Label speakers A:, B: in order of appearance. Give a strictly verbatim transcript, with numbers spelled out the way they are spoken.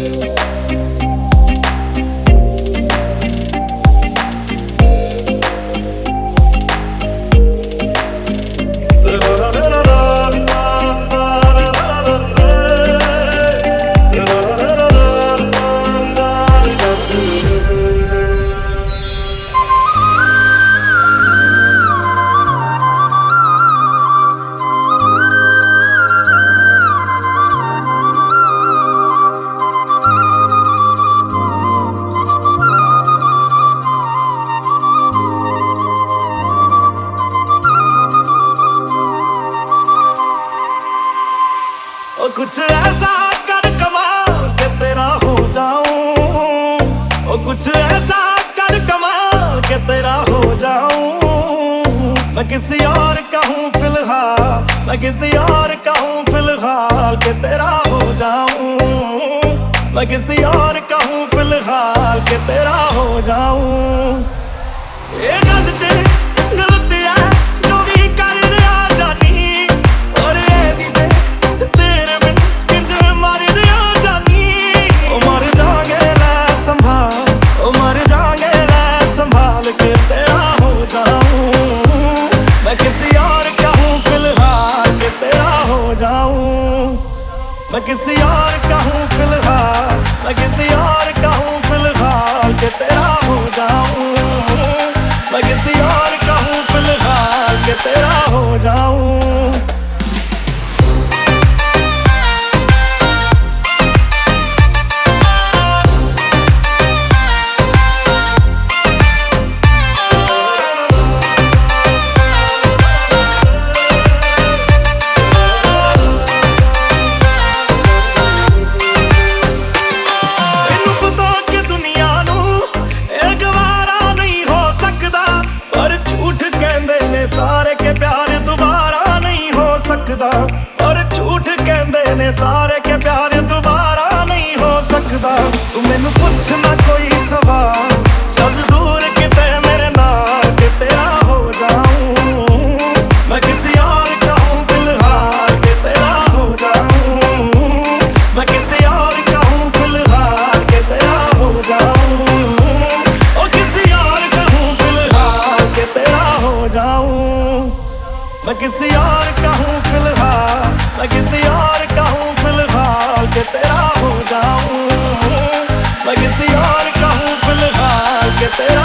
A: कुछ ऐसा कर कमाल के तेरा हो जाऊं, ओ कुछ ऐसा कर कमाल के तेरा हो जाऊं। मैं किसी और का हूँ फिलहाल, मैं किसी और का हूँ फिलहाल के तेरा हो जाऊं। मैं किसी और का हूँ फिलहाल के तेरा हो जाऊं। ये गलती गलती है जो भी कर रहा जानी, और ये भी दे तेरे बिन किंज मर रहा जानी। ओ मर जागे ले संभाल, ओ मर जागे ले संभाल के तेरा हो जाऊं। मैं किसी और का हूँ फिलहाल के तेरा हो जाऊं। मैं किसी और का हूँ फिलहाल, मैं किसी और का हूँ फिलहाल के तेरा हो जाऊं। मैं किसी और का हूँ फिलहाल के तेरा हो जाऊं। सारे के प्यार दोबारा नहीं हो सकता, और झूठ कहंदे ने सारे के प्यार दोबारा नहीं हो सकता। तू मैनू पूछना कोई सवाल, जब दूर किते मेरे नाल के तेरा हो जाऊं। मैं किसी और का हूँ फिलहाल के तेरा हो जाऊं। मैं किसी और का हूँ फिलहाल के तेरा हो जाऊं। ओ किसी और का हूँ फिलहाल के तेरा हो जाऊं। मैं किसी और का हूँ फिलहाल, मैं किसी और का हूँ फिलहाल के तेरा हो जाऊं। मैं किसी और का हूँ फिलहाल के तेरा